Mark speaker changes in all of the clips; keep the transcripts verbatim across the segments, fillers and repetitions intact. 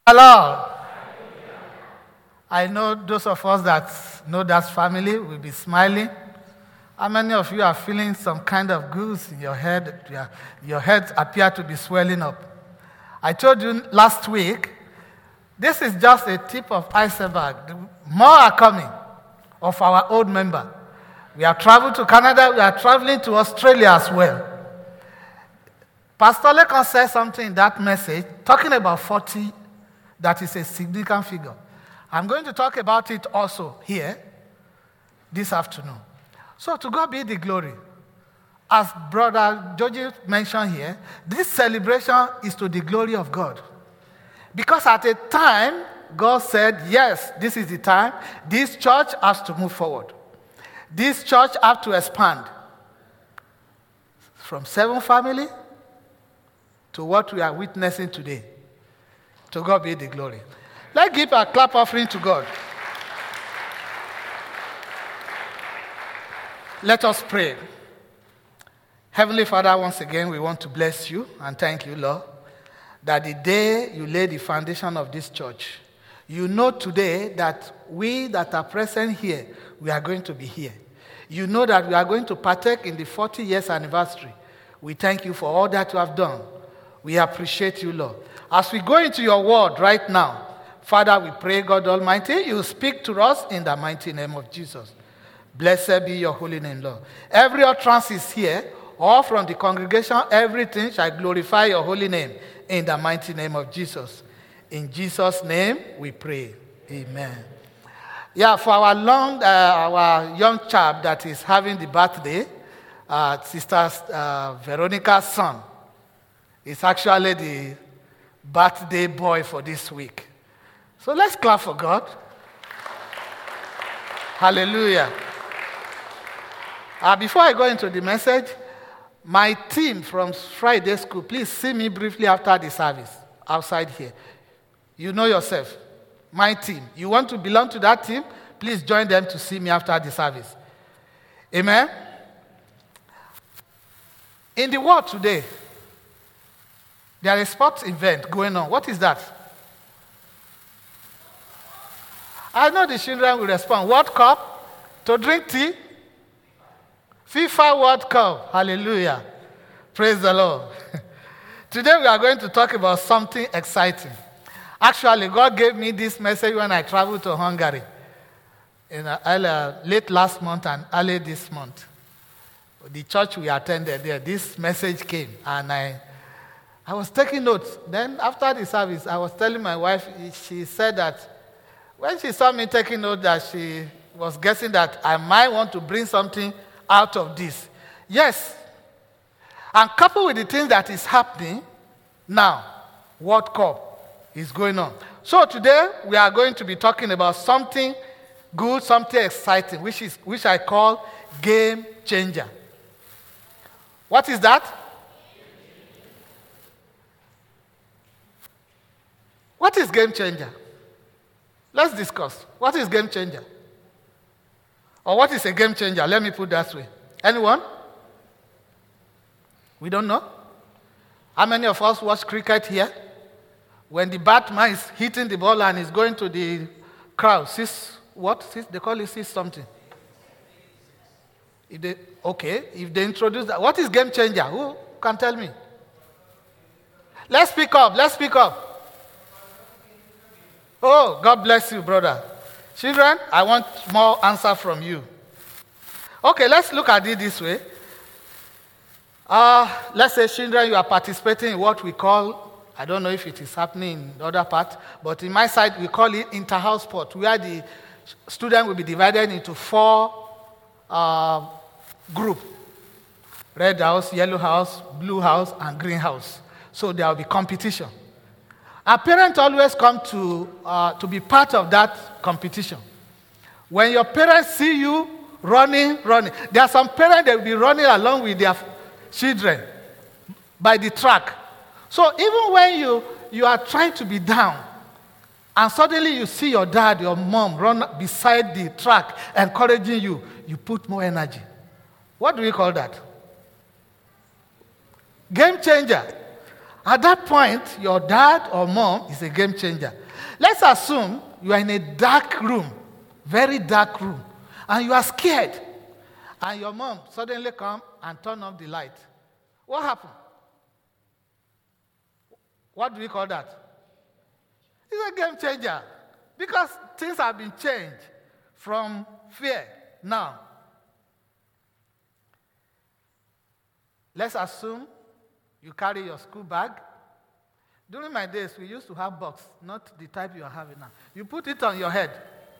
Speaker 1: Hello. I know those of us that know that family will be smiling. How many of you are feeling some kind of goose in your head? Your, your head appear to be swelling up. I told you last week, this is just a tip of iceberg. More are coming of our old member. We have traveled to Canada. We are traveling to Australia as well. Pastor Lekon said something in that message, talking about forty, that is a significant figure. I'm going to talk about it also here this afternoon. So to God be the glory. As Brother Georgie mentioned here, this celebration is to the glory of God. Because at a time, God said, yes, this is the time. This church has to move forward. This church has to expand. From seven family to what we are witnessing today. To God be the glory. Let's give a clap offering to God. Let us pray. Heavenly Father, once again, we want to bless you and thank you, Lord, that the day you laid the foundation of this church, you know today that we that are present here, we are going to be here. You know that we are going to partake in the forty years anniversary. We thank you for all that you have done. We appreciate you, Lord. As we go into your word right now, Father, we pray, God Almighty, you speak to us in the mighty name of Jesus. Blessed be your holy name, Lord. Every utterance is here, all from the congregation, everything shall glorify your holy name in the mighty name of Jesus. In Jesus' name we pray. Amen. Yeah, for our long, uh, our young chap that is having the birthday, uh, Sister uh, Veronica's son, is actually the birthday boy for this week. So let's clap for God. Hallelujah. Uh, before I go into the message, my team from Friday School, please see me briefly after the service, outside here. You know yourself. My team. You want to belong to that team? Please join them to see me after the service. Amen? In the world today, there is a sports event going on. What is that? I know the children will respond. World Cup? To drink tea? FIFA World Cup. Hallelujah. Praise the Lord. Today we are going to talk about something exciting. Actually, God gave me this message when I traveled to Hungary in uh, early, late last month and early this month. The church we attended there, this message came, and I, I was taking notes. Then after the service, I was telling my wife, she said that when she saw me taking notes, that she was guessing that I might want to bring something out of this. Yes. And coupled with the things that is happening now, World Cup is going on. So today we are going to be talking about something good, something exciting, which is which I call game changer. What is that? What is game changer? Let's discuss. What is game changer? Or what is a game changer? Let me put that way. Anyone? We don't know? How many of us watch cricket here? When the batsman is hitting the ball and is going to the crowd, sees what? Sees, they call it sees something. If they, okay, if they introduce that, what is game changer? Who can tell me? Let's speak up. Let's speak up. Oh, God bless you, brother. Children, I want more answer from you. Okay, let's look at it this way. Uh, let's say, children, you are participating in what we call, I don't know if it is happening in the other part, but in my side, we call it inter-house sport, where the student will be divided into four uh, groups. Red house, yellow house, blue house, and green house. So there will be competition. Our parents always come to, uh, to be part of that competition. When your parents see you running, running, there are some parents that will be running along with their children by the track. So even when you, you are trying to be down, and suddenly you see your dad, your mom run beside the track, encouraging you, you put more energy. What do we call that? Game changer. at that point, your dad or mom is a game changer. Let's assume you are in a dark room, very dark room, and you are scared, and your mom suddenly come and turn off the light. What happened? What do we call that? It's a game changer, because things have been changed from fear now. Let's assume you carry your school bag. During my days, we used to have box, not the type you are having now. You put it on your head.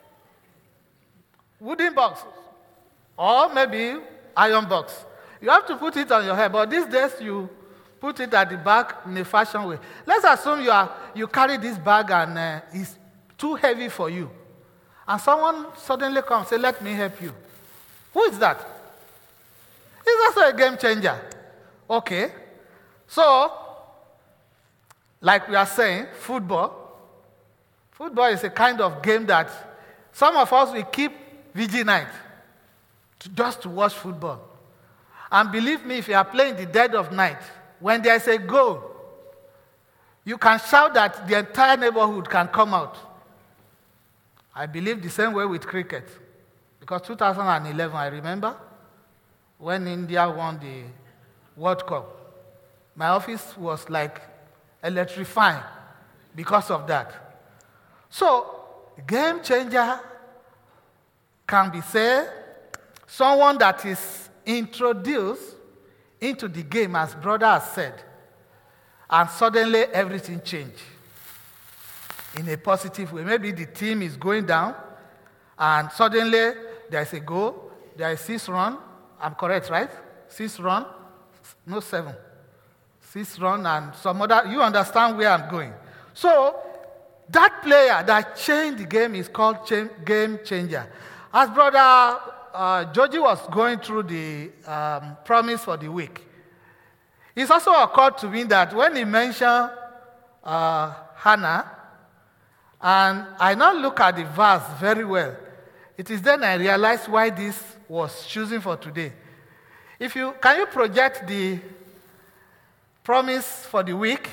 Speaker 1: Wooden box, or maybe iron box. You have to put it on your head, but these days you put it at the back in a fashion way. Let's assume you are you carry this bag and uh, it's too heavy for you. And someone suddenly comes and says, let me help you. Who is that? It's also a game changer. Okay. So, like we are saying, football. Football is a kind of game that some of us will keep vigil night to, just to watch football. And believe me, if you are playing the dead of night, when there is a goal, you can shout that the entire neighborhood can come out. I believe the same way with cricket. Because two thousand eleven, I remember, when India won the World Cup, my office was like electrifying because of that. So, game changer can be said, someone that is introduced into the game, as brother has said, and suddenly everything changed in a positive way. Maybe the team is going down, and suddenly there's a goal, there is six run. I'm correct, right? Six run, no seven. Six run and some other. You understand where I'm going. So that player that changed the game is called cha- game changer. As brother uh, Georgie was going through the um, promise for the week, it's also occurred to me that when he mentioned uh, Hannah, and I now look at the verse very well, it is then I realized why this was chosen for today. If you can you project the promise for the week?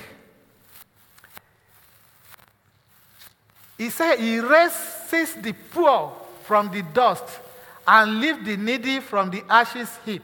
Speaker 1: He said, he raises the poor from the dust and lifts the needy from the ashes heap.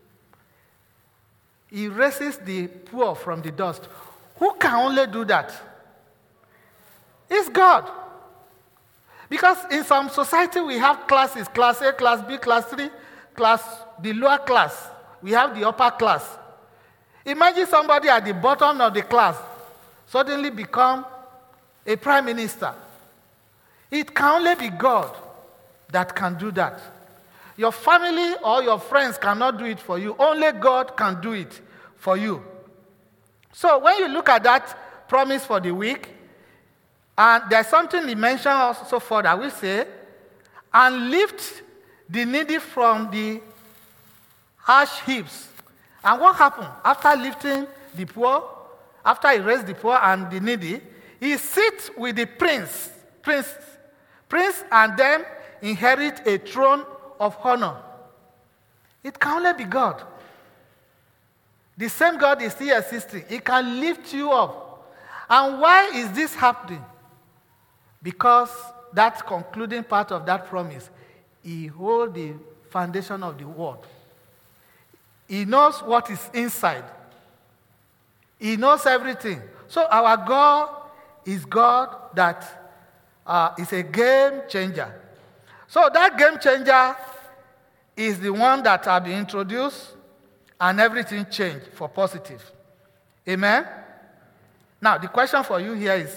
Speaker 1: He raises the poor from the dust. Who can only do that? It's God. Because in some society we have classes, class A, class B, class three, class, the lower class. We have the upper class. Imagine somebody at the bottom of the class suddenly become a prime minister. It can only be God that can do that. Your family or your friends cannot do it for you. Only God can do it for you. So when you look at that promise for the week, and there's something he mentioned also further, we say, and lift the needy from the ash heaps. And what happened? After lifting the poor, after he raised the poor and the needy, he sits with the prince, prince, prince, and then inherit a throne of honor. It can only be God. The same God is still existing. He can lift you up. And why is this happening? Because that concluding part of that promise, he holds the foundation of the world. He knows what is inside. He knows everything. So our God is God that uh, is a game changer. So that game changer is the one that have been introduced and everything changed for positive. Amen? Now, the question for you here is,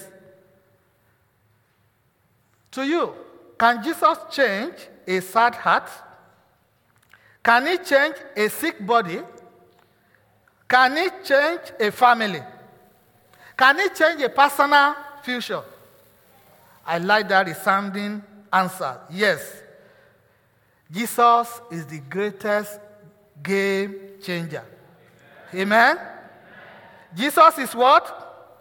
Speaker 1: to you, can Jesus change a sad heart? Can he change a sick body? Can he change a family? Can he change a personal future? I like that resounding answer. Yes. Jesus is the greatest game changer. Amen? Amen? Jesus is what?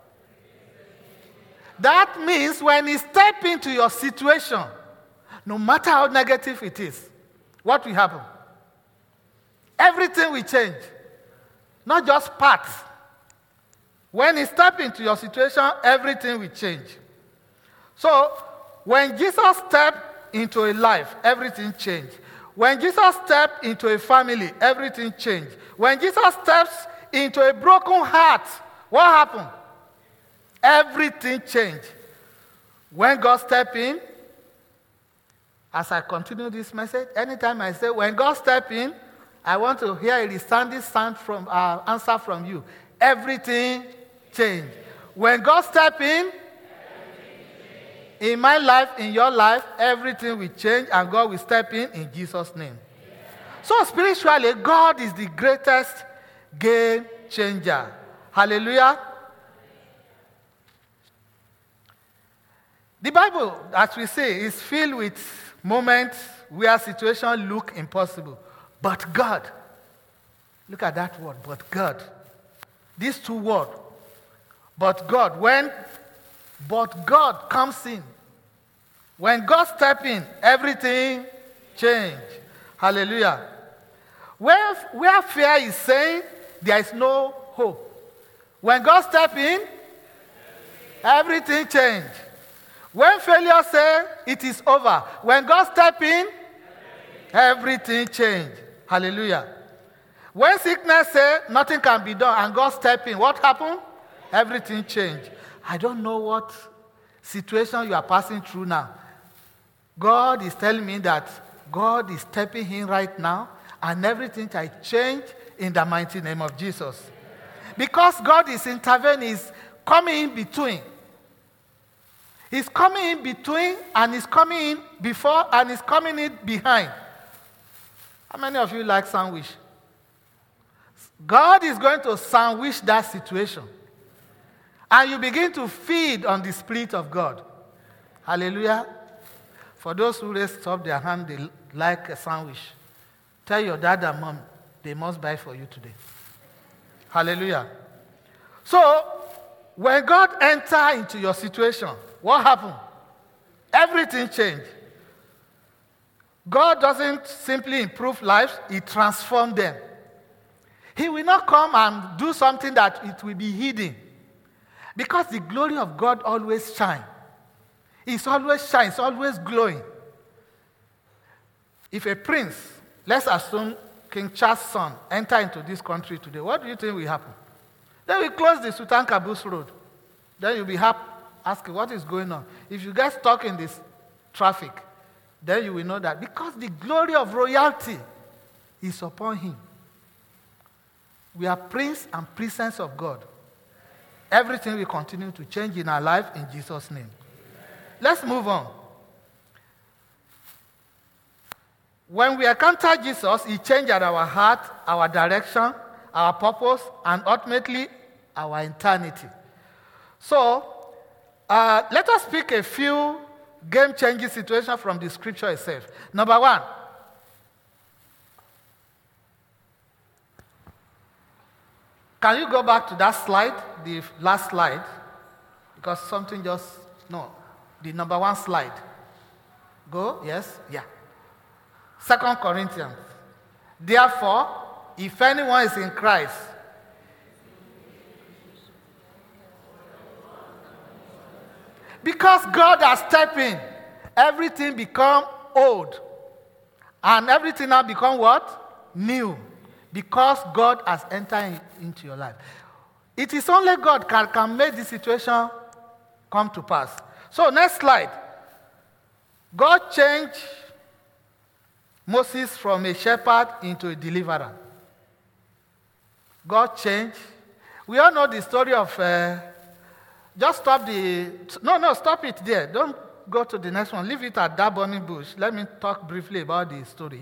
Speaker 1: That means when he steps into your situation, no matter how negative it is, what will happen? Everything will change. Not just parts. When he steps into your situation, everything will change. So, when Jesus stepped into a life, everything changed. When Jesus stepped into a family, everything changed. When Jesus steps into a broken heart, what happened? Everything changed. When God stepped in, as I continue this message, anytime I say, when God stepped in, I want to hear a resounding sound from uh, answer from you. Everything changed. When God stepped in, in my life, in your life, everything will change and God will step in in Jesus' name. So spiritually, God is the greatest game changer. Hallelujah. The Bible, as we say, is filled with moments where situations look impossible. But God, look at that word, but God. These two words, but God, when but God comes in, when God steps in, everything changes. Hallelujah. Where, where fear is saying there is no hope, when God steps in, everything changes. When failure says it is over, when God steps in, everything changes. Hallelujah. When sickness says nothing can be done and God steps in, what happened? Everything changed. I don't know what situation you are passing through now. God is telling me that God is stepping in right now and everything will change in the mighty name of Jesus. Because God is intervening, He's coming in between. He's coming in between and He's coming in before and He's coming in behind. How many of you like sandwich? God is going to sandwich that situation. And you begin to feed on the Spirit of God. Hallelujah. For those who raised up their hand, they like a sandwich. Tell your dad and mom, they must buy for you today. Hallelujah. So, when God enters into your situation, what happened? Everything changed. God doesn't simply improve lives, He transforms them. He will not come and do something that it will be hidden. Because the glory of God always shines. It's always shines, it's always glowing. If a prince, let's assume King Charles' son, enter into this country today, what do you think will happen? Then we close the Sultan Qaboos Road. Then you'll be happy, asking what is going on. If you get stuck in this traffic, then you will know that because the glory of royalty is upon him. We are prince and princess of God. Everything will continue to change in our life in Jesus' name. Let's move on. When we encounter Jesus, He changed our heart, our direction, our purpose, and ultimately our eternity. So, uh, let us pick a few game-changing situations from the scripture itself. Number one. Can you go back to that slide, the last slide? Because something just, no, the number one slide. Go, yes, yeah. Second Corinthians. Therefore, if anyone is in Christ, because God has stepped in, everything become old. And everything now become what? New. Because God has entered into your life. It is only God can, can make this situation come to pass. So next slide. God changed Moses from a shepherd into a deliverer. God changed. We all know the story of, uh, just stop the, no, no, stop it there. Don't go to the next one. Leave it at that burning bush. Let me talk briefly about the story.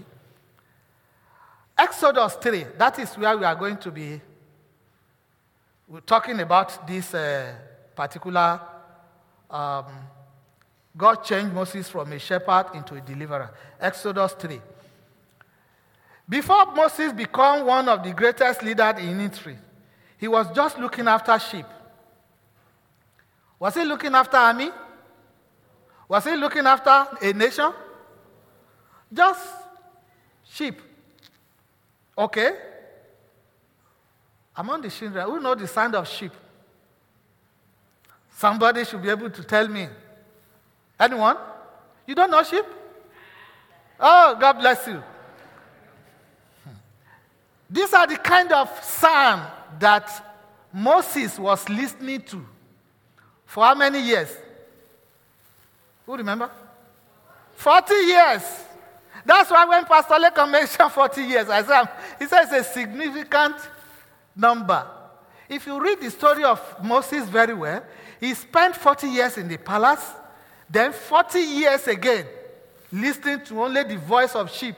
Speaker 1: Exodus three, that is where we are going to be we're talking about this uh, particular, um, God changed Moses from a shepherd into a deliverer. Exodus three. Before Moses became one of the greatest leaders in history, he was just looking after sheep. Was he looking after army? Was he looking after a nation? Just sheep. Okay? Among the children, who know the sound of sheep? Somebody should be able to tell me. Anyone? You don't know sheep? Oh, God bless you. These are the kind of psalm that Moses was listening to. For how many years? Who remember? forty years. That's why when Pastor Leka mentioned forty years, I said, he says it's a significant number. If you read the story of Moses very well, he spent forty years in the palace, then forty years again, listening to only the voice of sheep.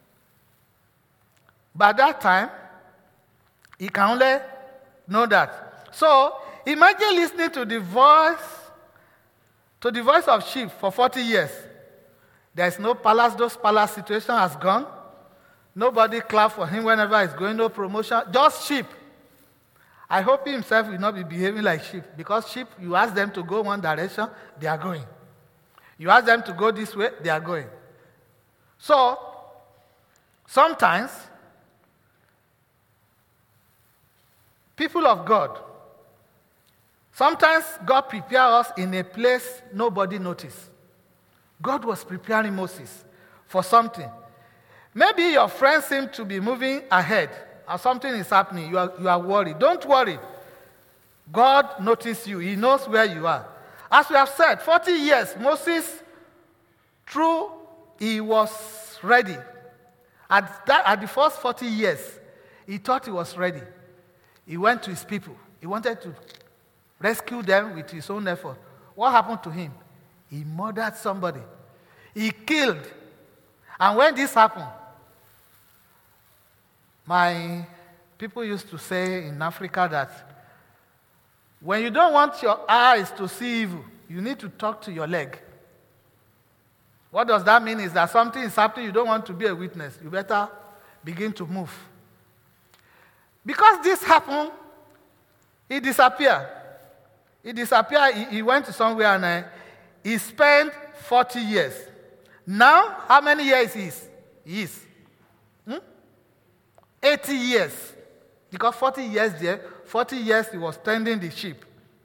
Speaker 1: By that time, he can only know that. So, imagine listening to the voice, to the voice of sheep for forty years. There is no palace, those palace situation has gone. Nobody clap for him whenever he's going, no promotion, just sheep. I hope he himself will not be behaving like sheep, because sheep, you ask them to go one direction, they are going. You ask them to go this way, they are going. So, sometimes, people of God, sometimes God prepares us in a place nobody noticed. God was preparing Moses for something. Maybe your friends seem to be moving ahead, or something is happening. You are, you are worried. Don't worry. God noticed you. He knows where you are. As we have said, forty years, Moses, through, he was ready. At, that, at the first forty years, he thought he was ready. He went to his people. He wanted to rescue them with his own effort. What happened to him? He murdered somebody. He killed. And when this happened, my people used to say in Africa that when you don't want your eyes to see evil, you need to talk to your leg. What does that mean? Is that something is happening, you don't want to be a witness. You better begin to move. Because this happened, he disappeared. He disappeared, he, he went to somewhere and uh, he spent forty years. Now, how many years is he is? Hmm? eighty years. Because forty years there, forty years he was tending the sheep.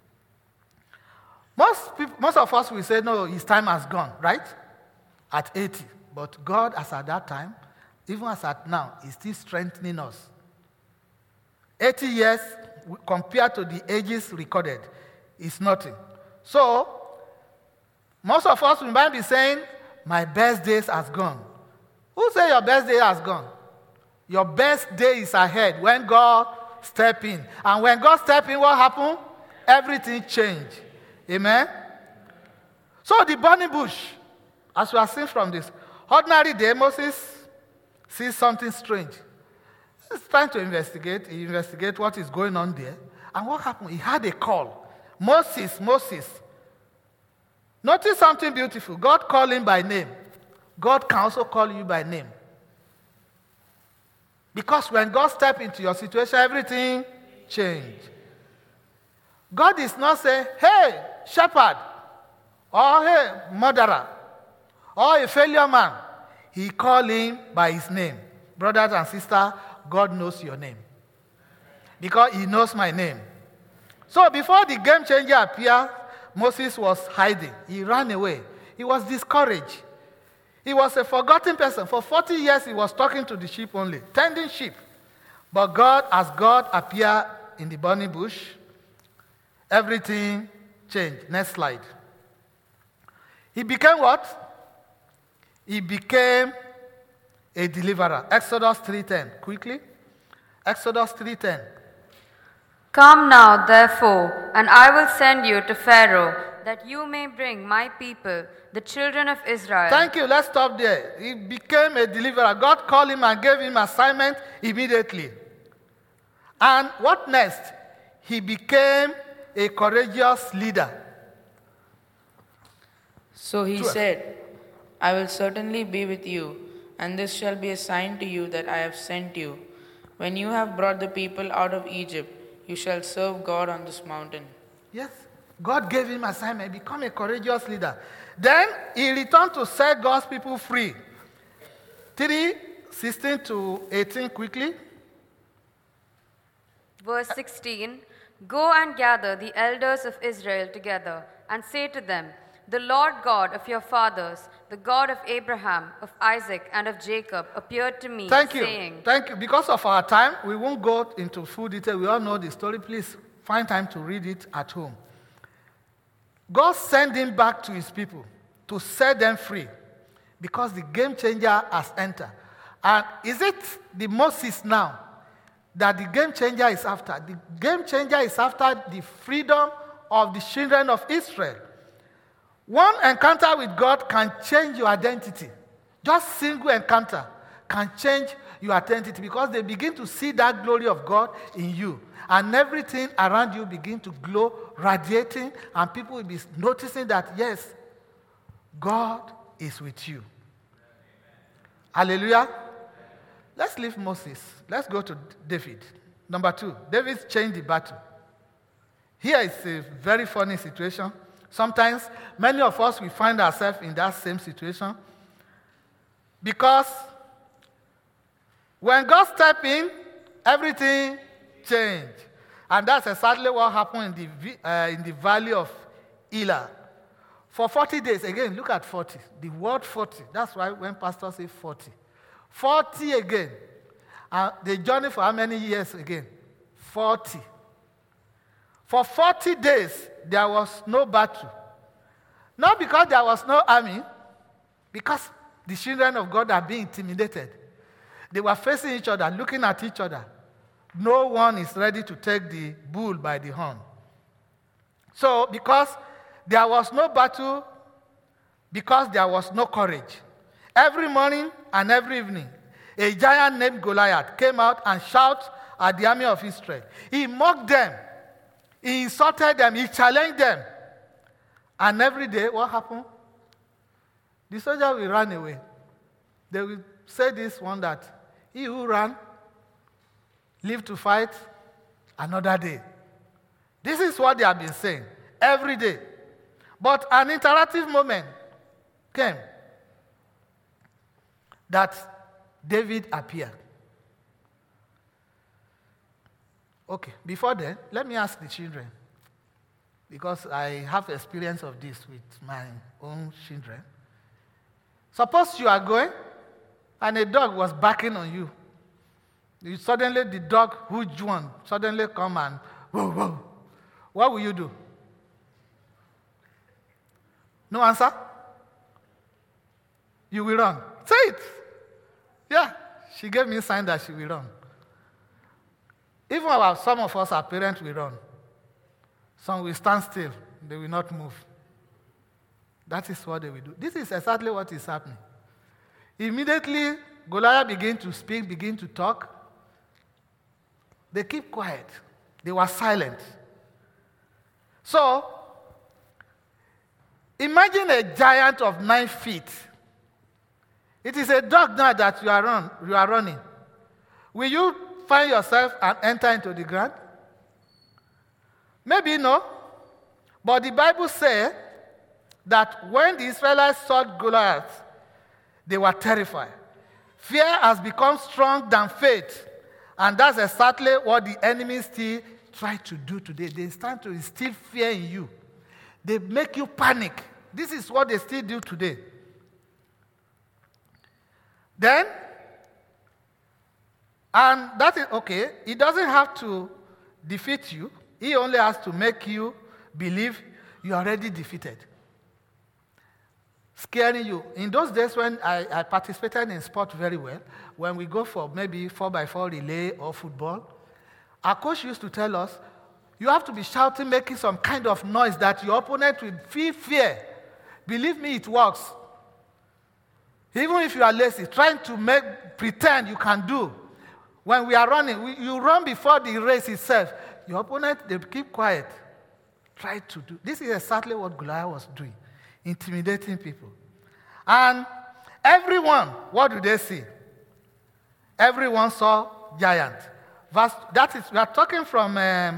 Speaker 1: Most, people, most of us will say, no, his time has gone, right? At eighty. But God, as at that time, even as at now, is still strengthening us. eighty years compared to the ages recorded is nothing. So, most of us might be saying, my best days has gone. Who say your best day has gone? Your best day is ahead when God step in. And when God step in, what happened? Everything changed. Amen? So the burning bush, as we are seeing from this, ordinary day, Moses sees something strange. He's trying to investigate. He investigates what is going on there. And what happened? He had a call. Moses, Moses. Notice something beautiful. God called him by name. God can also call you by name. Because when God steps into your situation, everything changes. God is not saying, hey, shepherd, or hey, murderer, or a failure man. He called him by his name. Brothers and sisters, God knows your name. Because he knows my name. So before the game changer appeared, Moses was hiding. He ran away. He was discouraged. He was a forgotten person. For forty years, he was talking to the sheep only, tending sheep. But God, as God appeared in the burning bush, everything changed. Next slide. He became what? He became a deliverer. Exodus three ten. Quickly. Exodus three ten.
Speaker 2: Come now, therefore, and I will send you to Pharaoh, that you may bring my people, the children of Israel.
Speaker 1: Thank you. Let's stop there. He became a deliverer. God called him and gave him assignment immediately. And what next? He became a courageous leader.
Speaker 3: So he
Speaker 1: twelve.
Speaker 3: said, I will certainly be with you, and this shall be a sign to you that I have sent you. When you have brought the people out of Egypt, you shall serve God on this mountain.
Speaker 1: Yes. God gave him assignment. Become a courageous leader. Then he returned to set God's people free. three, sixteen to eighteen quickly.
Speaker 2: Verse sixteen. Go and gather the elders of Israel together, and say to them, The Lord God of your fathers, the God of Abraham, of Isaac, and of Jacob, appeared to me,
Speaker 1: Thank you.
Speaker 2: saying..."
Speaker 1: Thank you. Because of our time, we won't go into full detail. We all know the story. Please find time to read it at home. God sent him back to his people to set them free because the game changer has entered. And is it the Moses now that the game changer is after? The game changer is after the freedom of the children of Israel. One encounter with God can change your identity. Just single encounter can change your identity because they begin to see that glory of God in you. And everything around you begin to glow, radiating, and people will be noticing that, yes, God is with you. Hallelujah. Let's leave Moses. Let's go to David. Number two, David changed the battle. Here is a very funny situation. Sometimes many of us, we find ourselves in that same situation because when God stepped in, everything changed. And that's exactly what happened in the, uh, in the valley of Elah. For forty days, again, look at forty. The word forty, that's why when pastors say forty. forty again. Uh, they journey for how many years again? forty. For forty days, there was no battle. Not because there was no army, because the children of God are being intimidated. They were facing each other, looking at each other. No one is ready to take the bull by the horn. So, because there was no battle, because there was no courage. Every morning and every evening, a giant named Goliath came out and shouted at the army of Israel. He mocked them. He insulted them. He challenged them. And every day, what happened? The soldier will run away. They will say this one that he who ran lived to fight another day. This is what they have been saying every day. But an interactive moment came that David appeared. Okay, before then, let me ask the children, because I have experience of this with my own children. Suppose you are going and a dog was barking on you. You suddenly, the dog, huge one, suddenly come and whoa, whoa. What will you do? No answer? You will run. Say it. Yeah, she gave me a sign that she will run. Even our, some of us, our parents, will run. Some will stand still. They will not move. That is what they will do. This is exactly what is happening. Immediately, Goliath began to speak, began to talk. They keep quiet. They were silent. So, imagine a giant of nine feet. It is a dog now that you are, run, you are running. Will you find yourself and enter into the ground? Maybe no. But the Bible says that when the Israelites saw Goliath, they were terrified. Fear has become strong than faith. And that's exactly what the enemy still try to do today. They start to instill fear in you. They make you panic. This is what they still do today. Then, and that is okay, he doesn't have to defeat you. He only has to make you believe you are already defeated. Scaring you. In those days when I, I participated in sport very well, when we go for maybe four by four relay or football, our coach used to tell us, you have to be shouting, making some kind of noise that your opponent will feel fear. Believe me, it works. Even if you are lazy, trying to make pretend you can do. When we are running, we, you run before the race itself. Your opponent, they keep quiet. Try to do. This is exactly what Goliath was doing. Intimidating people. And everyone, what do they see? Everyone saw giant. Verse, that is, we are talking from um,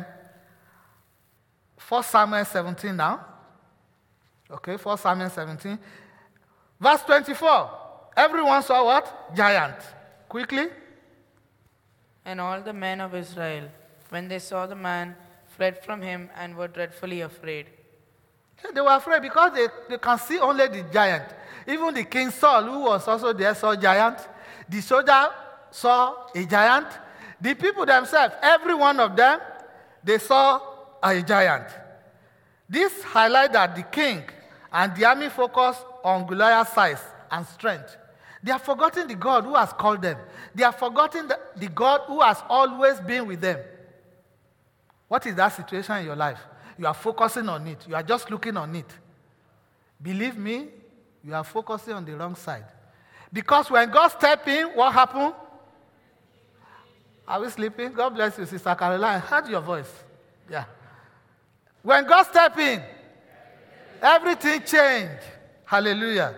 Speaker 1: First Samuel seventeen now. Okay, First Samuel seventeen. Verse twenty-four. Everyone saw what? Giant. Quickly.
Speaker 3: And all the men of Israel, when they saw the man fled from him and were dreadfully afraid.
Speaker 1: They were afraid because they, they can see only the giant. Even the king Saul, who was also there, saw a giant. The soldier saw a giant. The people themselves, every one of them, they saw a giant. This highlights that the king and the army focus on Goliath's size and strength. They have forgotten the God who has called them. They have forgotten the, the God who has always been with them. What is that situation in your life? You are focusing on it. You are just looking on it. Believe me, you are focusing on the wrong side. Because when God stepped in, what happened? Are we sleeping? God bless you, Sister Caroline. I heard your voice. Yeah. When God stepped in, everything changed. Hallelujah.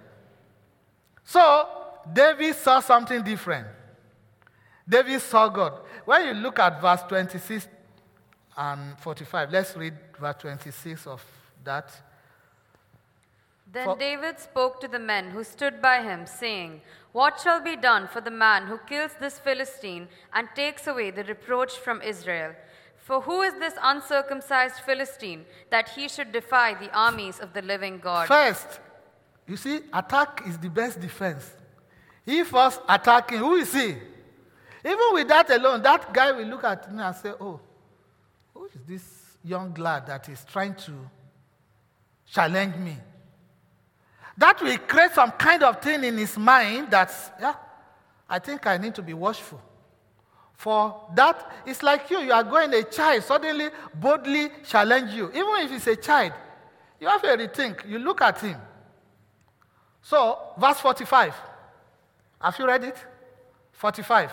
Speaker 1: So, David saw something different. David saw God. When you look at verse twenty-six and forty-five, let's read verse twenty-six of that.
Speaker 2: Then
Speaker 1: For-
Speaker 2: David spoke to the men who stood by him, saying, What shall be done for the man who kills this Philistine and takes away the reproach from Israel? For who is this uncircumcised Philistine that he should defy the armies of the living God?
Speaker 1: First, you see, attack is the best defense. He first attacking, who is he? Even with that alone, that guy will look at me and say, oh, who is this young lad that is trying to challenge me? That will create some kind of thing in his mind that's, yeah, I think I need to be watchful. For that, it's like you, you are going, a child suddenly boldly challenge you. Even if it's a child, you have to rethink. You look at him. So, verse forty-five. Have you read it? forty-five.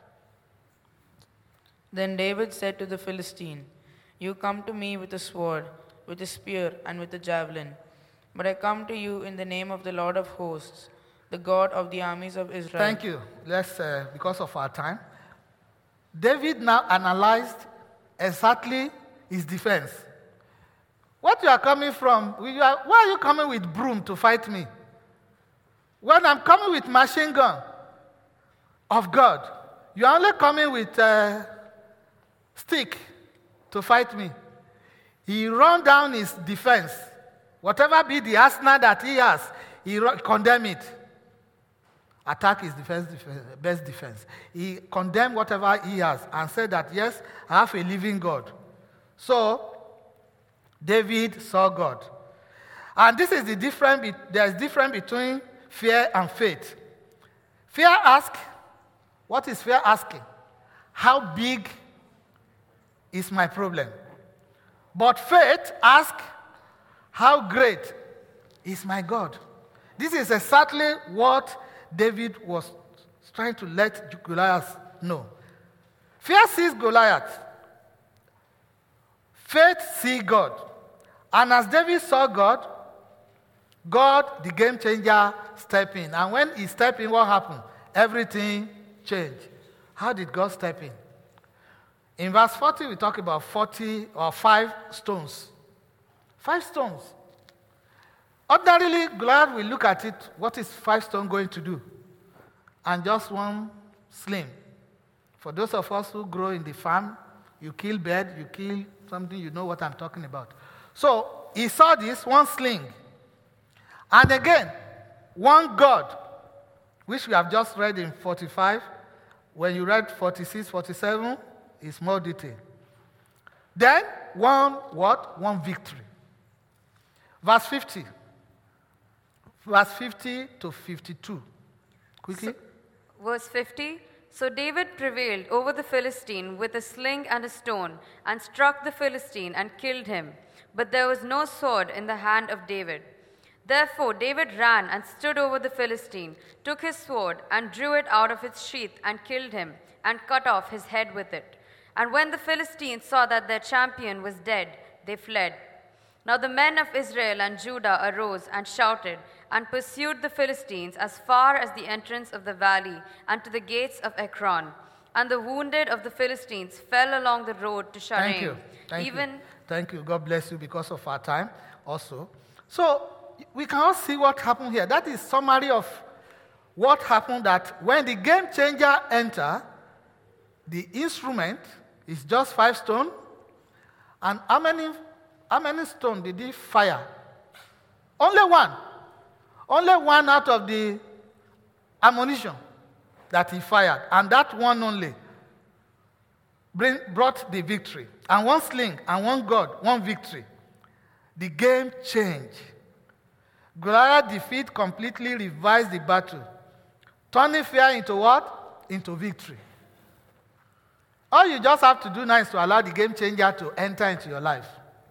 Speaker 3: Then David said to the Philistine, You come to me with a sword, with a spear, and with a javelin. But I come to you in the name of the Lord of hosts, the God of the armies of Israel.
Speaker 1: Thank you. Let's, uh, because of our time. David now analyzed exactly his defense. What you are coming from, you are, why are you coming with broom to fight me? When I'm coming with machine gun of God, you are only coming with a stick to fight me. He run down his defense. Whatever be the arsenal that he has, he condemn it. Attack is defense, defense, best defense. He condemned whatever he has and said that, yes, I have a living God. So, David saw God. And this is the difference, there's difference between fear and faith. Fear asks, what is fear asking? How big is my problem? But faith asks, how great is my God? This is exactly what David was trying to let Goliath know. Fear sees Goliath. Faith sees God. And as David saw God, God, the game changer, stepped in. And when he stepped in, what happened? Everything changed. How did God step in? In verse forty, we talk about forty or five stones. Five stones. Ordinarily, Goliath will look at it, what is five stones going to do? And just one sling. For those of us who grow in the farm, you kill bird, you kill something, you know what I'm talking about. So, he saw this, one sling. And again, one God, which we have just read in forty-five. When you read forty-six, forty-seven, it's more detail. Then, one what? One victory. Verse fifty. Verse fifty to fifty-two. Quickly.
Speaker 2: So, verse fifty. So David prevailed over the Philistine with a sling and a stone, and struck the Philistine and killed him. But there was no sword in the hand of David. Therefore David ran and stood over the Philistine, took his sword, and drew it out of its sheath, and killed him, and cut off his head with it. And when the Philistines saw that their champion was dead, they fled. Now the men of Israel and Judah arose and shouted, and pursued the Philistines as far as the entrance of the valley and to the gates of Ekron. And the wounded of the Philistines fell along the road to Shaaraim.
Speaker 1: Thank you. Thank
Speaker 2: Even
Speaker 1: you. Thank you. God bless you because of our time also. So we can all see what happened here. That is summary of what happened, that when the game changer enter, the instrument is just five stone, And how many, how many stones did he fire? Only one. Only one out of the ammunition that he fired. And that one only bring, brought the victory. And one sling, and one God, one victory. The game changed. Goliath's defeat completely revised the battle, turning fear into what? Into victory. All you just have to do now is to allow the game changer to enter into your life.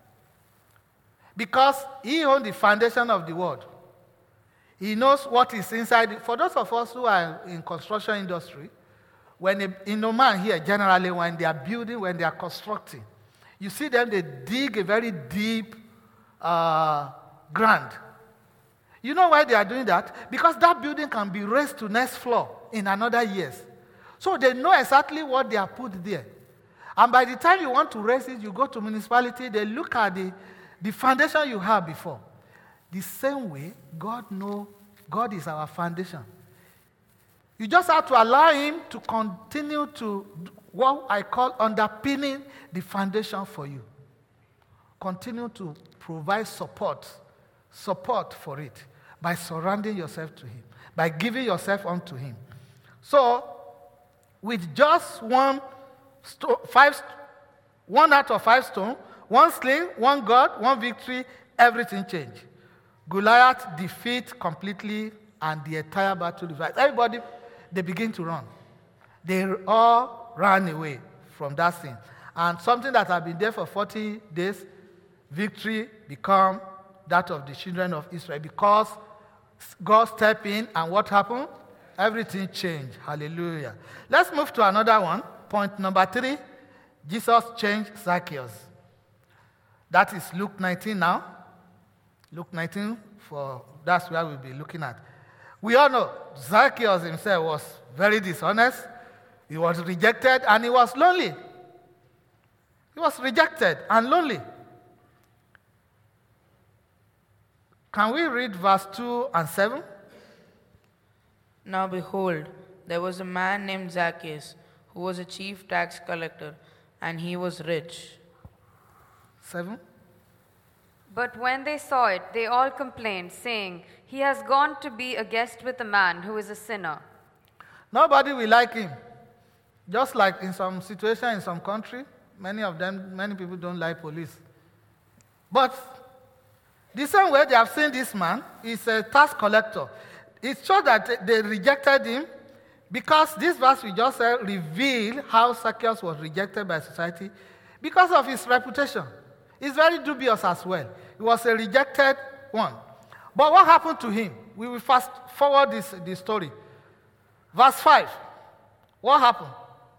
Speaker 1: Because he owns the foundation of the world. He knows what is inside. For those of us who are in construction industry, when a, in Oman here, generally, when they are building, when they are constructing, you see them, they dig a very deep uh, ground. You know why they are doing that? Because that building can be raised to next floor in another years. So they know exactly what they are put there. And by the time you want to raise it, you go to municipality, they look at the, the foundation you have before. The same way, God knows God is our foundation. You just have to allow him to continue to what I call underpinning the foundation for you. Continue to provide support, support for it by surrounding yourself to him, by giving yourself unto him. So, with just one, sto- five, one out of five stone, one sling, one God, one victory, everything changed. Goliath defeat completely, and the entire battle divides. Everybody, they begin to run. They all ran away from that thing. And something that had been there for forty days, victory became that of the children of Israel. Because God stepped in, and what happened? Everything changed. Hallelujah. Let's move to another one. Point number three. Jesus changed Zacchaeus. That is Luke nineteen now. Luke nineteen, for that's where we'll be looking at. We all know Zacchaeus himself was very dishonest. He was rejected and he was lonely. He was rejected and lonely. Can we read verse two and seven?
Speaker 3: Now behold, there was a man named Zacchaeus, who was a chief tax collector, and he was rich.
Speaker 1: Seven.
Speaker 2: But when they saw it, they all complained, saying, "He has gone to be a guest with a man who is a sinner."
Speaker 1: Nobody will like him. Just like in some situation in some country, many of them, many people don't like police. But the same way they have seen this man, he's a tax collector. It shows that they rejected him because this verse we just said revealed how Zacchaeus was rejected by society because of his reputation. It's very dubious as well. He was a rejected one. But what happened to him? We will fast forward this, this story. Verse five. What happened?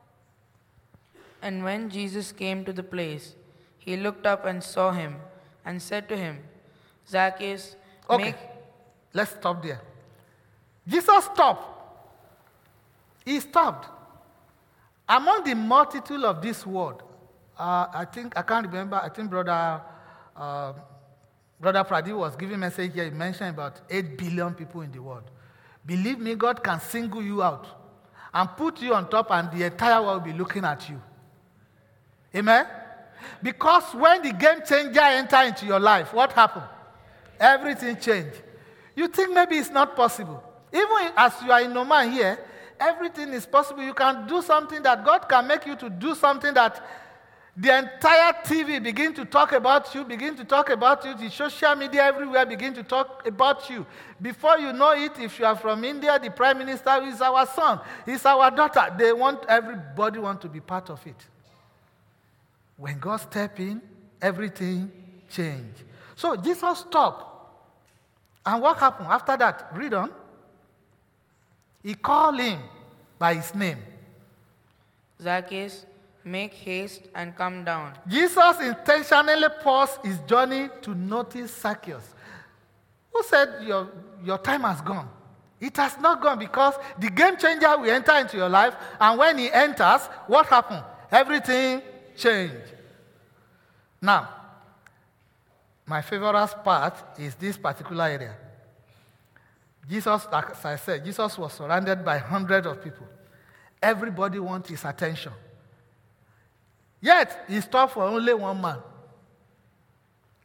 Speaker 3: And when Jesus came to the place, he looked up and saw him, and said to him, Zacchaeus,
Speaker 1: Okay,
Speaker 3: make...
Speaker 1: let's stop there. Jesus stopped. He stopped. Among the multitude of this world, uh, I think, I can't remember, I think Brother uh, Brother Pradeep was giving a message here. He mentioned about eight billion people in the world. Believe me, God can single you out and put you on top, and the entire world will be looking at you. Amen? Because when the game changer entered into your life, what happened? Everything changed. You think maybe it's not possible. Even as you are in Oman here, everything is possible. You can do something that God can make you to do something that the entire T V begin to talk about you, begin to talk about you, the social media everywhere begin to talk about you. Before you know it, if you are from India, the Prime Minister is our son, is our daughter. They want, everybody want to be part of it. When God stepped in, everything changed. So Jesus stopped. And what happened after that? Read on. He called him by his name.
Speaker 3: Zacchaeus, make haste and come down.
Speaker 1: Jesus intentionally paused his journey to notice Zacchaeus. Who said your, your time has gone? It has not gone, because the game changer will enter into your life, and when he enters, what happened? Everything changed. Now, my favorite part is this particular area. Jesus, like as I said, Jesus was surrounded by hundreds of people. Everybody wants his attention. Yet, he stopped for only one man.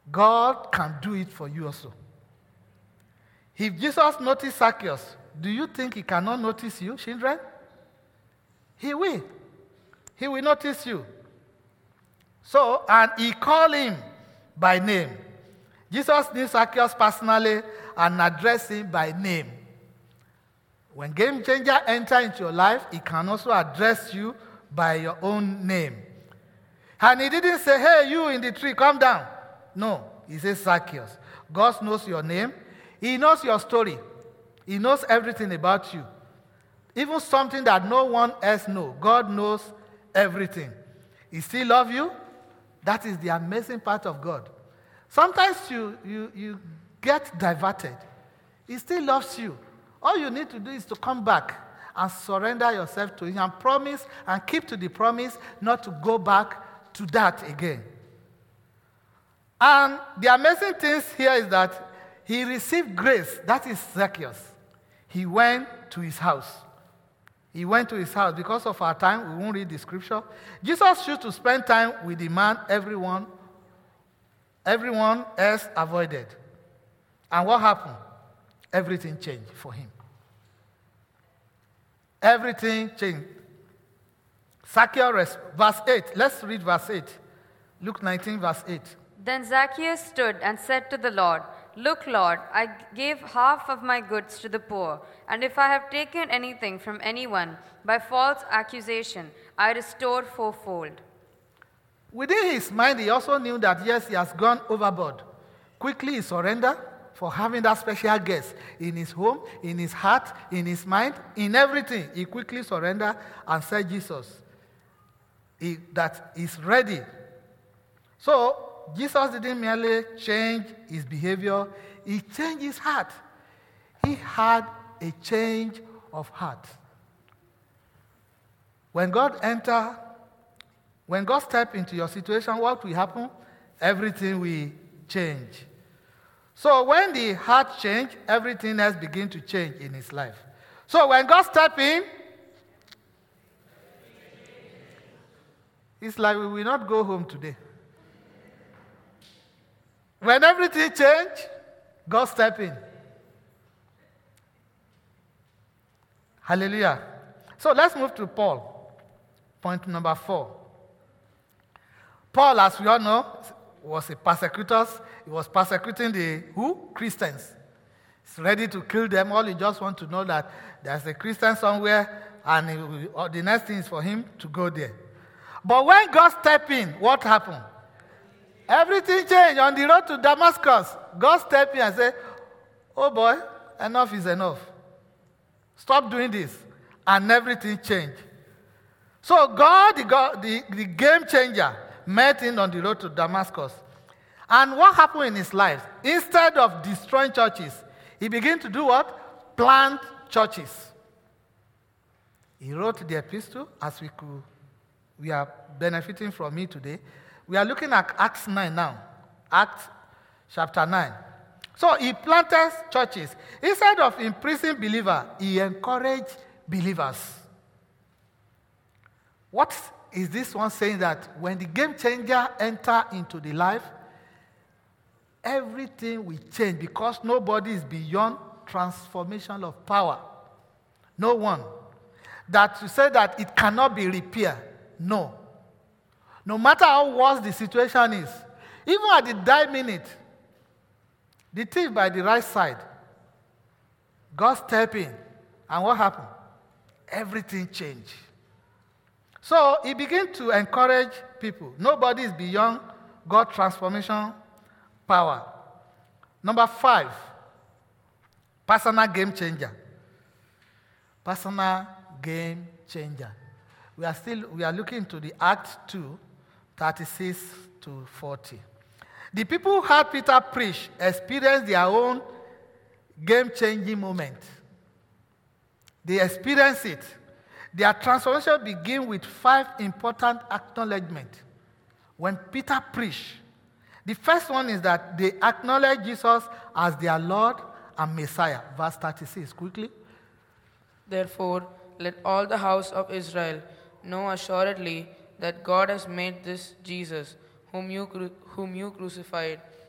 Speaker 1: God can do it for you also. If Jesus noticed Zacchaeus, do you think he cannot notice you, children? He will. He will notice you. So, and he called him by name. Jesus knew Zacchaeus personally and addressed him by name. When game changer enter into your life, he can also address you by your own name. And he didn't say, hey, you in the tree, come down. No, he says Zacchaeus. God knows your name. He knows your story. He knows everything about you. Even something that no one else knows. God knows everything. He still loves you. That is the amazing part of God. Sometimes you, you, you get diverted. He still loves you. All you need to do is to come back and surrender yourself to him and promise and keep to the promise not to go back to that again. And the amazing thing here is that he received grace. That is Zacchaeus. He went to his house. He went to his house. Because of our time, we won't read the scripture. Jesus chose to spend time with the man everyone, everyone else avoided. And what happened? Everything changed for him. Everything changed. Zacchaeus, verse eight. Let's read verse eight. Luke nineteen, verse eight.
Speaker 2: Then Zacchaeus stood and said to the Lord, Look, Lord, I gave half of my goods to the poor, and if I have taken anything from anyone by false accusation, I restore fourfold.
Speaker 1: Within his mind, he also knew that, yes, he has gone overboard. Quickly, he surrendered for having that special guest in his home, in his heart, in his mind, in everything. He quickly surrendered and said, Jesus, he, that is ready. So, Jesus didn't merely change his behavior, he changed his heart. He had a change of heart. When God enter, when God step into your situation, what will happen? Everything will change. So when the heart change, everything else begin to change in his life. So when God step in, it's like we will not go home today. When everything change, God step in. Hallelujah. So let's move to Paul. Point number four. Paul, as we all know, was a persecutor. He was persecuting the who? Christians. He's ready to kill them. All he just want to know that there's a Christian somewhere, and he will, the next thing is for him to go there. But when God stepped in, what happened? Everything changed. On the road to Damascus, God stepped in and said, oh boy, enough is enough. Stop doing this. And everything changed. So God, the, God, the, the game changer, met him on the road to Damascus. And what happened in his life? Instead of destroying churches, he began to do what? Plant churches. He wrote the epistle, as we could, we are benefiting from it today. We are looking at Acts nine now. Acts chapter nine. So he planted churches. Instead of imprisoning believers, he encouraged believers. What is this one saying? That when the game changer enter into the life, everything will change because nobody is beyond transformation of power. No one. That to say that it cannot be repaired. No. No matter how worse the situation is, even at the die minute, the thief by the right side, God stepped in, and what happened? Everything changed. So he began to encourage people. Nobody is beyond God's transformation power. Number five, personal game changer. Personal game changer. We are still we are looking to the Acts two. thirty-six to forty. The people who heard Peter preach experienced their own game-changing moment. They experienced it. Their transformation began with five important acknowledgments. When Peter preached, the first one is that they acknowledge Jesus as their Lord and Messiah. Verse thirty-six, quickly.
Speaker 3: Therefore, let all the house of Israel know assuredly that God has made this Jesus, whom you, cru- whom you crucified,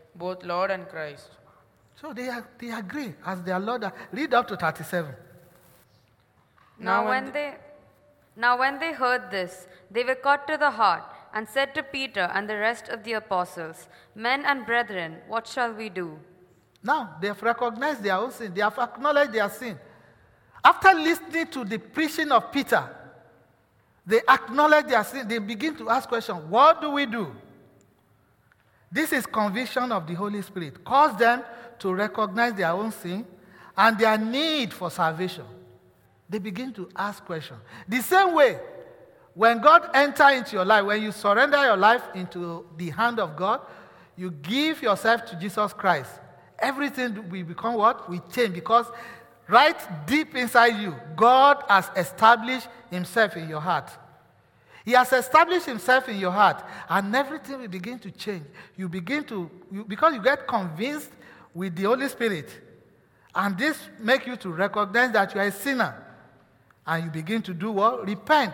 Speaker 3: both Lord and Christ.
Speaker 1: So they, they agree as their Lord. Read up to thirty-seven.
Speaker 2: Now, when they, now when they heard this, they were cut to the heart and said to Peter and the rest of the apostles, Men and brethren, what shall we do?
Speaker 1: Now they have recognized their own sin. They have acknowledged their sin. After listening to the preaching of Peter, they acknowledge their sin. They begin to ask questions. What do we do? This is conviction of the Holy Spirit. Cause them to recognize their own sin and their need for salvation. They begin to ask questions. The same way, when God enters into your life, when you surrender your life into the hand of God, you give yourself to Jesus Christ. Everything will become what? We change, because right deep inside you, God has established himself in your heart. He has established himself in your heart, and everything will begin to change. You begin to, you, because you get convinced with the Holy Spirit, and this makes you to recognize that you are a sinner, and you begin to do what? Repent.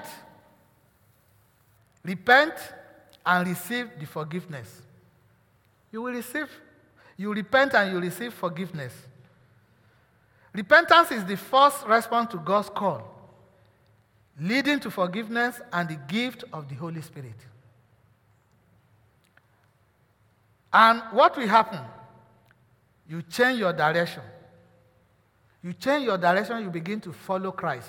Speaker 1: Repent and receive the forgiveness. You will receive, you repent and you receive forgiveness. Repentance is the first response to God's call, leading to forgiveness and the gift of the Holy Spirit. And what will happen? You change your direction. You change your direction, you begin to follow Christ.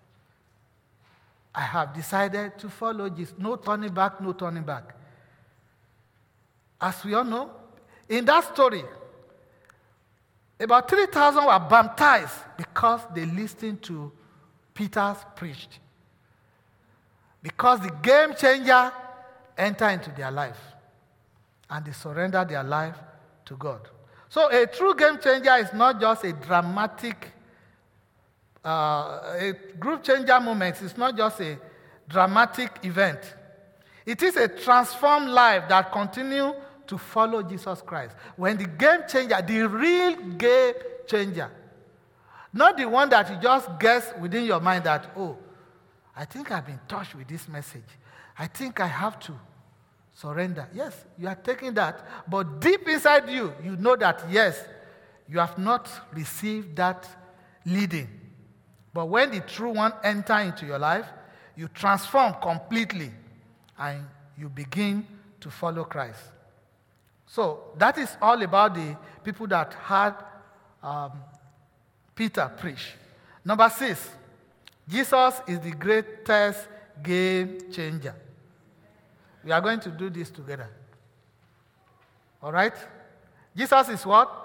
Speaker 1: I have decided to follow Jesus. No turning back, no turning back. As we all know, in that story, about three thousand were baptized because they listened to Peter's preached. Because the game changer entered into their life, and they surrendered their life to God. So a true game changer is not just a dramatic, uh, a group changer moment. It's not just a dramatic event. It is a transformed life that continues to follow Jesus Christ. When the game changer, the real game changer, not the one that you just guess within your mind that, oh, I think I've been touched with this message. I think I have to surrender. Yes, you are taking that. But deep inside you, you know that, yes, you have not received that leading. But when the true one enters into your life, you transform completely and you begin to follow Christ. So that is all about the people that had um, Peter preach. Number six, Jesus is the greatest game changer. We are going to do this together. All right? Jesus is what?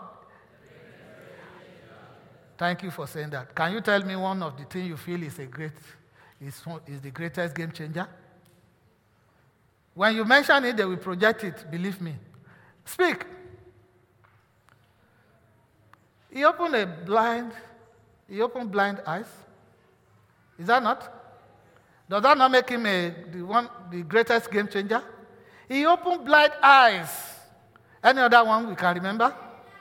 Speaker 1: Thank you for saying that. Can you tell me one of the things you feel is a great, is, is the greatest game changer? When you mention it, they will project it, believe me. Speak. He opened a blind, he opened blind eyes. Is that not? Does that not make him a, the, one, the greatest game changer? He opened blind eyes. Any other one we can remember?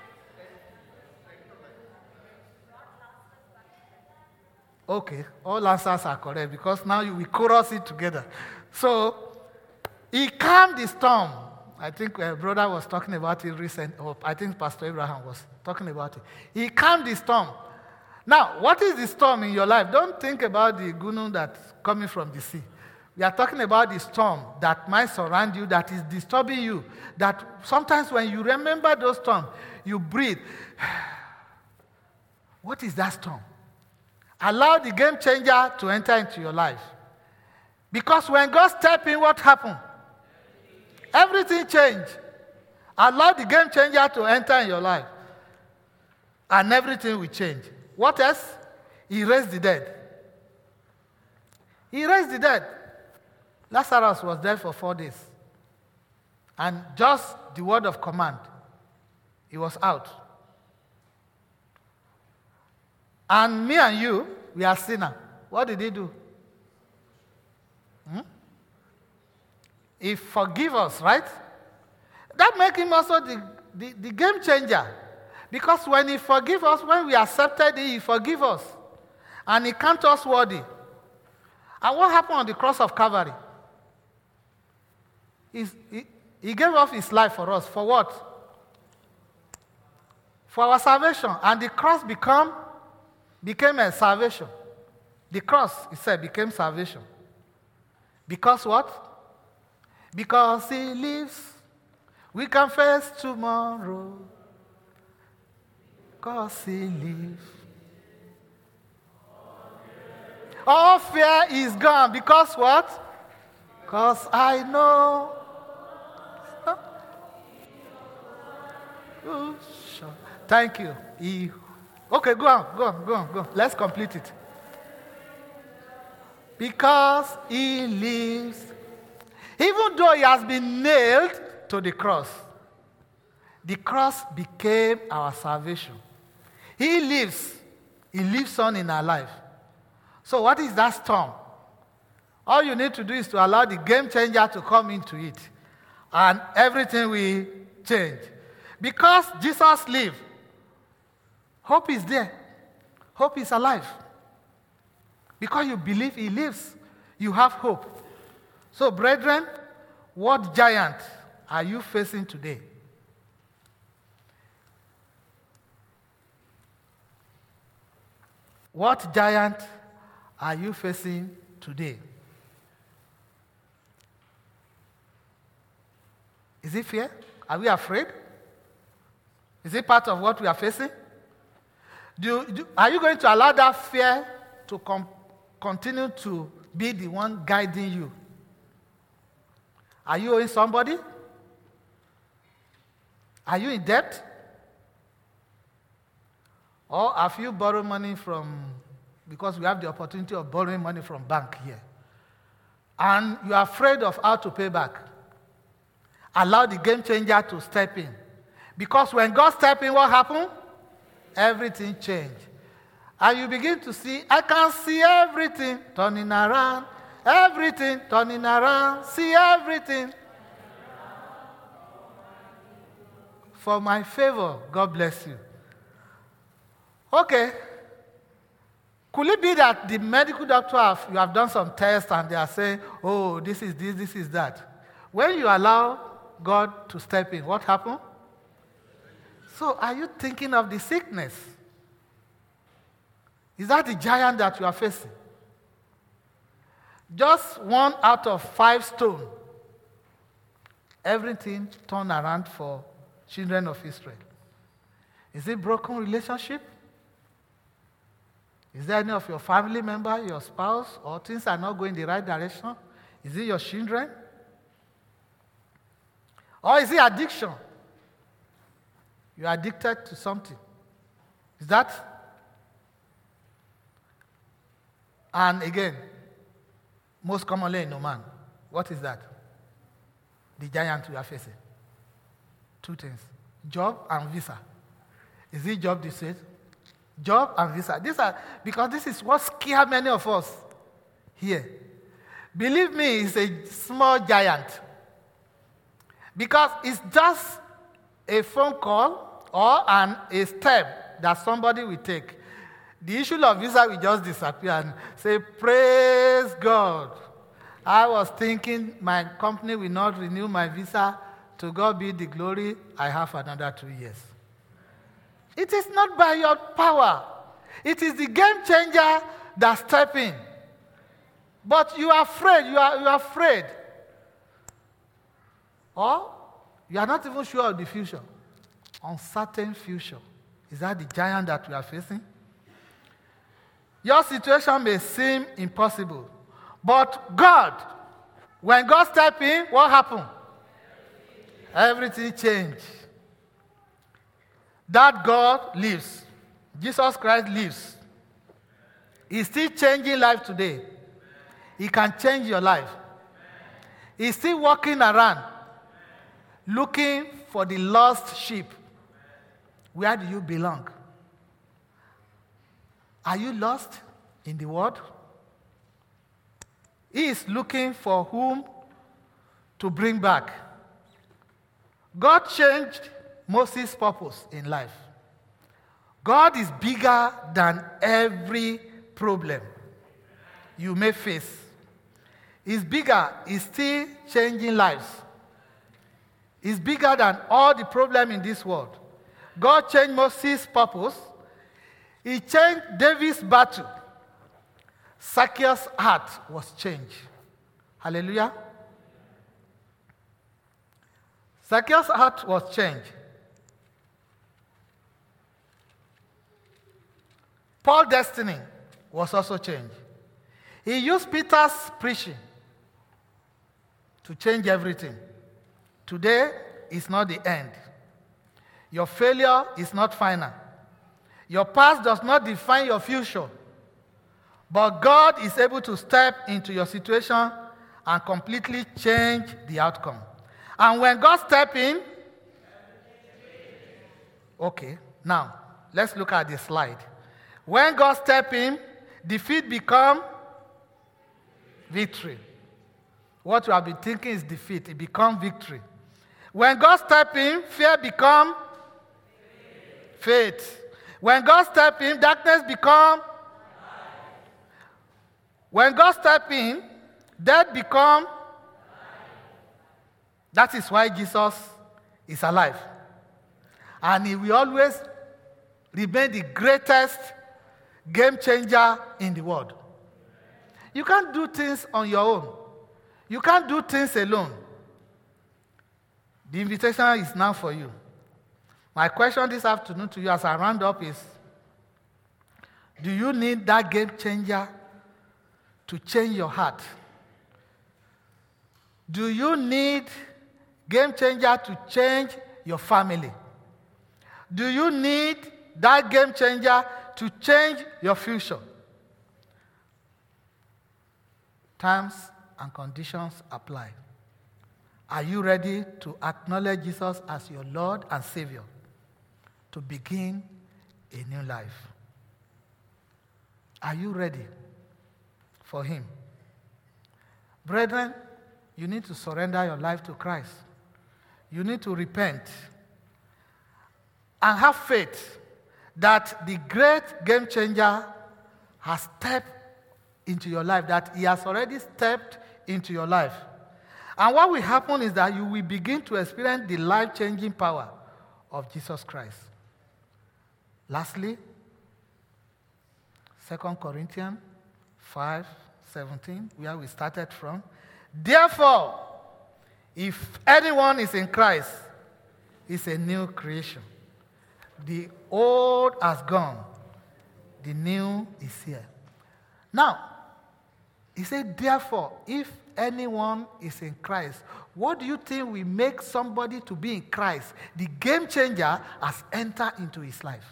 Speaker 1: Okay, all answers are correct because now you will chorus it together. So, he calmed the storm. I think a brother was talking about it recently, or I think Pastor Abraham was talking about it. He calmed the storm. Now, what is the storm in your life? Don't think about the gunung that's coming from the sea. We are talking about the storm that might surround you, that is disturbing you. That sometimes when you remember those storms, you breathe. What is that storm? Allow the game changer to enter into your life. Because when God steps in, what happened? Everything changed. Allow the game changer to enter in your life. And everything will change. What else? He raised the dead. He raised the dead. Lazarus was dead for four days. And just the word of command, he was out. And me and you, we are sinners. What did he do? Hmm? He forgive us, right? That makes him also the, the, the game changer. Because when he forgive us, when we accepted it, he forgive us. And he counts us worthy. And what happened on the cross of Calvary? He, he, he gave up his life for us. For what? for our salvation. And the cross become, became a salvation. The cross itself became salvation. Because what? Because he lives. We can face tomorrow. Because he lives. All fear is gone. Because what? Because I know. Oh, sure. Thank you. He... Okay, go on, go on, go on, go on. Let's complete it. Because he lives. Even though he has been nailed to the cross, the cross became our salvation. He lives. He lives on in our life. So what is that storm? All you need to do is to allow the game changer to come into it. And everything will change. Because Jesus lives, hope is there. Hope is alive. Because you believe he lives, you have hope. So, brethren, what giant are you facing today? What giant are you facing today? Is it fear? Are we afraid? Is it part of what we are facing? Do, do, are you going to allow that fear to com- continue to be the one guiding you? Are you owing somebody? Are you in debt? Or have you borrowed money from, because we have the opportunity of borrowing money from bank here, and you are afraid of how to pay back? Allow the game changer to step in. Because when God steps in, what happens? Everything changes. And you begin to see, I can see everything turning around. Everything turning around. See everything. For my favor, God bless you. Okay. Could it be that the medical doctor, have, you have done some tests and they are saying, oh, this is this, this is that. When you allow God to step in, what happens? So are you thinking of the sickness? Is that the giant that you are facing? Just one out of five stone. Everything turned around for children of Israel. Is it broken relationship? Is there any of your family member, your spouse, or things are not going the right direction? Is it your children? Or is it addiction? You are addicted to something. Is that? And again, most commonly in Oman, what is that? The giant we are facing. Two things. Job and visa. Is it job this way? Job and visa. These are, because this is what scares many of us here. Believe me, it's a small giant. Because it's just a phone call or an, a step that somebody will take. The issue of visa will just disappear and say, praise God. I was thinking my company will not renew my visa. To God be the glory, I have another two years. It is not by your power. It is the game changer that steps in. But you are afraid, you are, you are afraid. Or you are not even sure of the future. Uncertain future. Is that the giant that we are facing? Your situation may seem impossible. But God, when God steps in, what happened? Everything changed. That God lives. Jesus Christ lives. He's still changing life today. He can change your life. He's still walking around, looking for the lost sheep. Where do you belong? Are you lost in the world? He is looking for whom to bring back. God changed Moses' purpose in life. God is bigger than every problem you may face. He's bigger. He's still changing lives. He's bigger than all the problems in this world. God changed Moses' purpose. He changed David's battle. Zacchaeus' heart was changed. Hallelujah. Zacchaeus' heart was changed. Paul's destiny was also changed. He used Peter's preaching to change everything. Today is not the end. Your failure is not final. Your past does not define your future. But God is able to step into your situation and completely change the outcome. And when God steps in, okay, now let's look at the slide. When God steps in, defeat becomes victory. What you have been thinking is defeat. It becomes victory. When God steps in, fear becomes faith. faith. When God steps in, darkness becomes When God steps in, death becomes That is why Jesus is alive. And he will always remain the greatest game changer in the world. You can't do things on your own. You can't do things alone. The invitation is now for you. My question this afternoon to you as I round up is, do you need that game changer to change your heart? Do you need game changer to change your family? Do you need that game changer to change your future? Terms and conditions apply. Are you ready to acknowledge Jesus as your Lord and Savior to begin a new life? Are you ready for Him? Brethren, you need to surrender your life to Christ. You need to repent and have faith that the great game changer has stepped into your life, that He has already stepped into your life. And what will happen is that you will begin to experience the life-changing power of Jesus Christ. Lastly, Second Corinthians five seventeen, where we started from. Therefore, if anyone is in Christ, he's a new creation. The old has gone. The new is here. Now, he said, therefore, if anyone is in Christ, what do you think will make somebody to be in Christ? The game changer has entered into his life.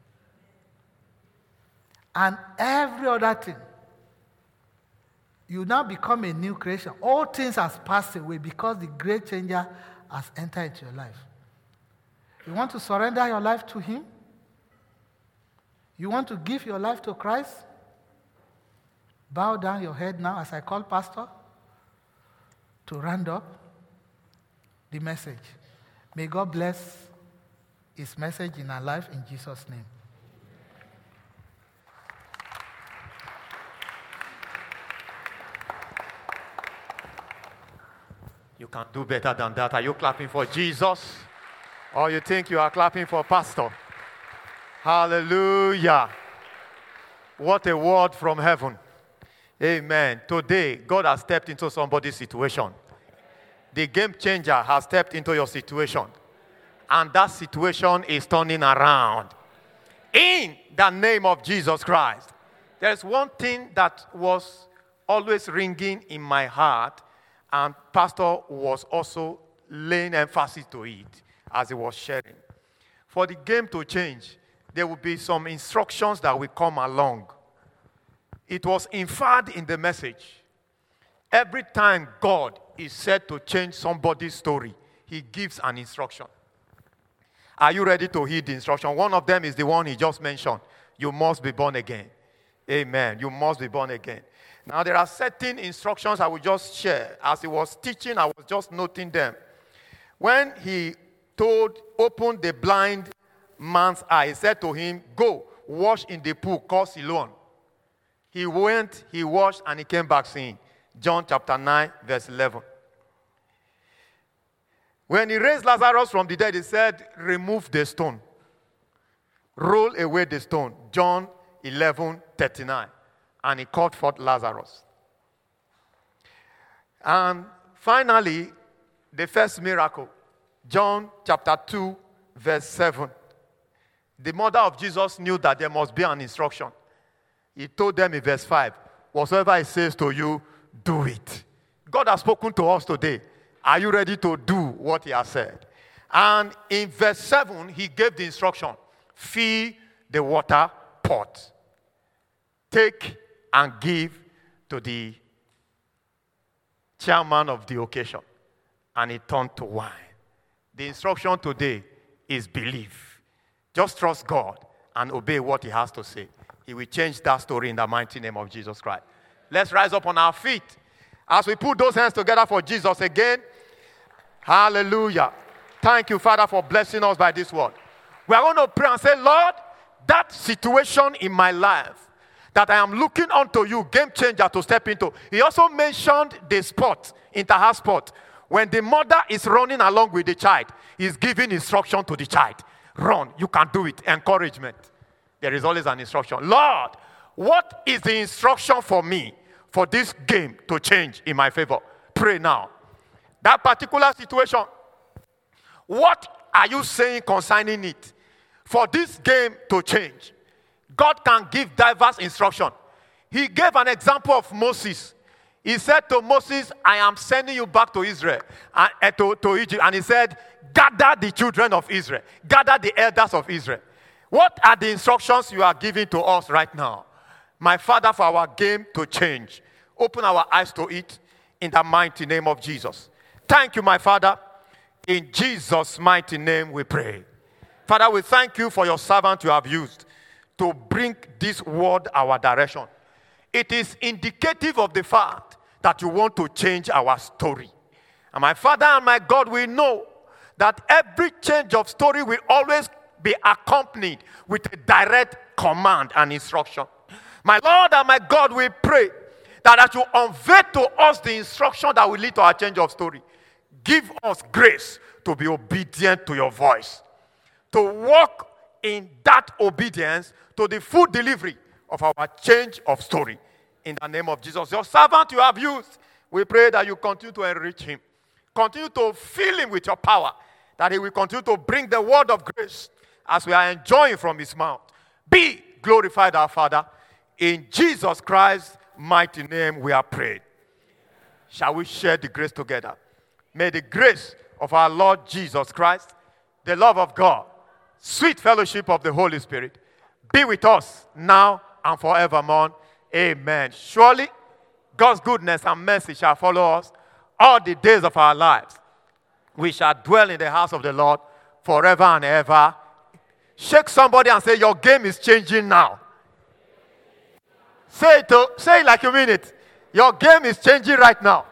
Speaker 1: And every other thing, you now become a new creation. All things have passed away because the great changer has entered into your life. You want to surrender your life to Him? You want to give your life to Christ? Bow down your head now as I call Pastor to round up the message. May God bless His message in our life in Jesus' name.
Speaker 4: You can do better than that. Are you clapping for Jesus? Or you think you are clapping for Pastor? Hallelujah. What a word from heaven. Amen. Today, God has stepped into somebody's situation. The game changer has stepped into your situation. And that situation is turning around. In the name of Jesus Christ. There's one thing that was always ringing in my heart, and Pastor was also laying emphasis to it as he was sharing. For the game to change, there will be some instructions that will come along. It was inferred in the message. Every time God is said to change somebody's story, He gives an instruction. Are you ready to heed the instruction? One of them is the one he just mentioned. You must be born again. Amen. You must be born again. Now, there are certain instructions I will just share. As he was teaching, I was just noting them. When he told, opened the blind man's eye, he said to him, go, wash in the pool called Siloam. He went, he washed, and he came back seeing. John chapter nine, verse eleven. When he raised Lazarus from the dead, he said, remove the stone. roll away the stone. John eleven thirty-nine. And he called forth Lazarus. And finally, the first miracle, John chapter two, verse seven. The mother of Jesus knew that there must be an instruction. He told them in verse five, whatsoever he says to you, do it. God has spoken to us today. Are you ready to do what he has said? And in verse seven, he gave the instruction, fill the water pot. Take and give to the chairman of the occasion. And it turned to wine. The instruction today is believe. Just trust God and obey what he has to say. He will change that story in the mighty name of Jesus Christ. Let's rise up on our feet as we put those hands together for Jesus again. Hallelujah. Thank you, Father, for blessing us by this word. We are going to pray and say, Lord, that situation in my life that I am looking unto you, game changer, to step into. He also mentioned the spot, inter-house spot. When the mother is running along with the child, he's giving instruction to the child. Run, you can do it. Encouragement. There is always an instruction. Lord, what is the instruction for me for this game to change in my favor? Pray now. That particular situation, what are you saying concerning it? For this game to change, God can give diverse instruction. He gave an example of Moses. He said to Moses, I am sending you back to Israel, uh, to, to Egypt. And he said, gather the children of Israel. Gather the elders of Israel. What are the instructions you are giving to us right now? My Father, for our game to change. Open our eyes to it in the mighty name of Jesus. Thank you, my Father. In Jesus' mighty name we pray. Father, we thank you for your servant you have used to bring this word our direction. It is indicative of the fact that you want to change our story. And my Father and my God, we know that every change of story will always be accompanied with a direct command and instruction. My Lord and my God, we pray that as you unveil to us the instruction that will lead to our change of story, give us grace to be obedient to your voice, to walk in that obedience to the full delivery of our change of story. In the name of Jesus, your servant you have used, we pray that you continue to enrich him. Continue to fill him with your power, that he will continue to bring the word of grace as we are enjoying from his mouth. Be glorified, our Father. In Jesus Christ's mighty name we are prayed. Shall we share the grace together? May the grace of our Lord Jesus Christ, the love of God, sweet fellowship of the Holy Spirit be with us now and forevermore. Amen. Surely God's goodness and mercy shall follow us all the days of our lives. We shall dwell in the house of the Lord forever and ever. Shake somebody and say, your game is changing now. Say it, to, say it like you mean it. Your game is changing right now.